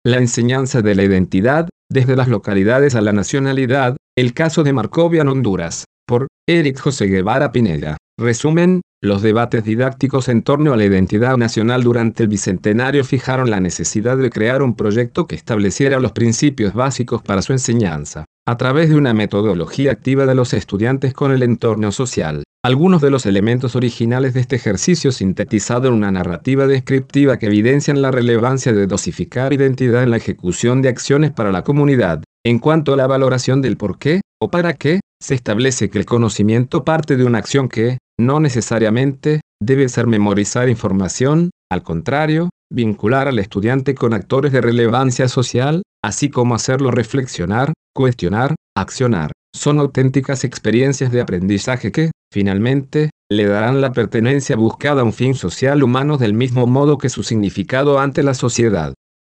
La enseñanza de la identidad, desde las localidades a la nacionalidad, el caso de Marcovia en Honduras, por Eric José Guevara Pineda. Resumen, los debates didácticos en torno a la identidad nacional durante el Bicentenario fijaron la necesidad de crear un proyecto que estableciera los principios básicos para su enseñanza, a través de una metodología activa de los estudiantes con el entorno social. Algunos de los elementos originales de este ejercicio sintetizado en una narrativa descriptiva que evidencian la relevancia de dosificar identidad en la ejecución de acciones para la comunidad. En cuanto a la valoración del por qué, o para qué, se establece que el conocimiento parte de una acción que, no necesariamente, debe ser memorizar información, al contrario, vincular al estudiante con actores de relevancia social, así como hacerlo reflexionar, cuestionar, accionar. Son auténticas experiencias de aprendizaje que, finalmente, le darán la pertenencia buscada a un fin social humano del mismo modo que su significado ante la sociedad.